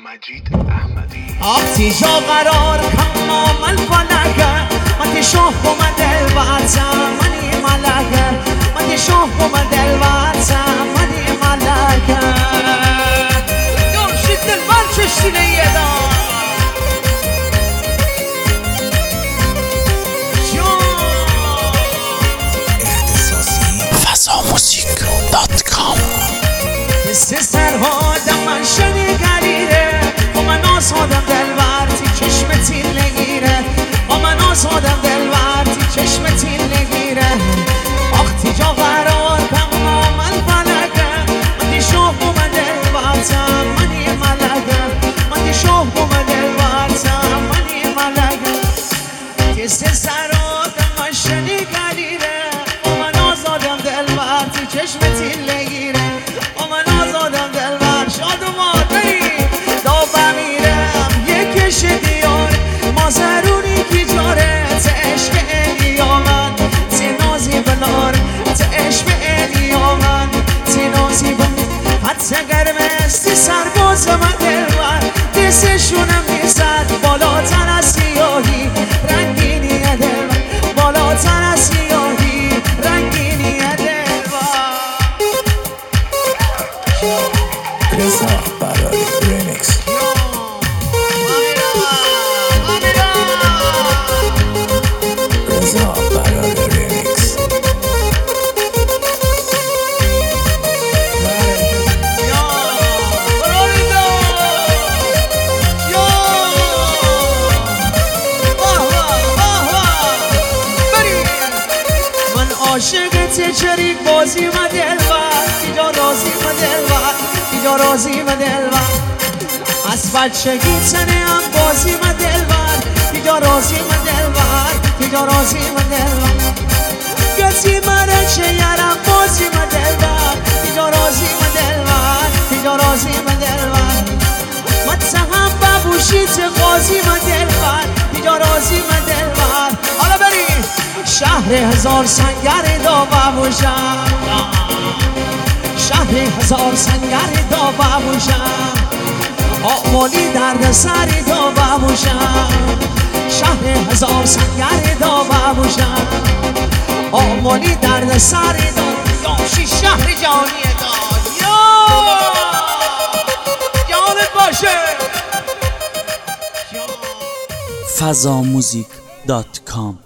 مجید احمدی آتی جا قرار کامل فلکه من شاه بوم دلبرزم منی ملکه من شاه بوم دلبرزم منی ملکه یارشید دلبر چشتینه یه دار FazaMusic.com حس سرهادم من شنیگریره با من آزادم دلبر تی چشم تیر نگیره با من آزادم دلبر تی چشم تیر نگیره آختی جا قرار کم من فلکه من دی شوه بوم دلبرزم منی ملکه من دی شوه بوم دلبرزم منی ملکه حس سرهادم من شنیگریره با من آزادم دلبر تی چشم تیر نگیره با من آزادم دلبر شادومان بریم دا بمیرم یکش دیار مازرونی کی جاره ته عشق الی آمن ته نازی بلار ته عشق الی آمن ته نازی بلار حتی گرمستی سرباز من دلبر دستشونم میزد بالاتر از سیاهی رنگینی دلبر بالاتر از سیاهی رنگینی دلبر رضا برای ریمیکس رضا برای ریمیکس من عاشقت چریک بازی و دلبر تیجا رازی و دلبر تیجا رازی و دلبر از بچگی تنه هم بازی و دلبر تیجا رازی و دلبر تیجا رازی و دلبر گتی منه چه یرم بازی و دلبر تیجا رازی و دلبر تیجا رازی و دلبر متهم ببوشیت قاضی و دلبر تیجا رازی و دلبر حالا بریم شهر هزار سنگر دا ببوشم شهر هزار سنگر دا ببوشم آمالی درد سری دا ببوشم شهر هزار سنگر دا ببوشم آمالی درد سری دا یاشی شهر جانی دا یا جانت باشه FazaMusic.com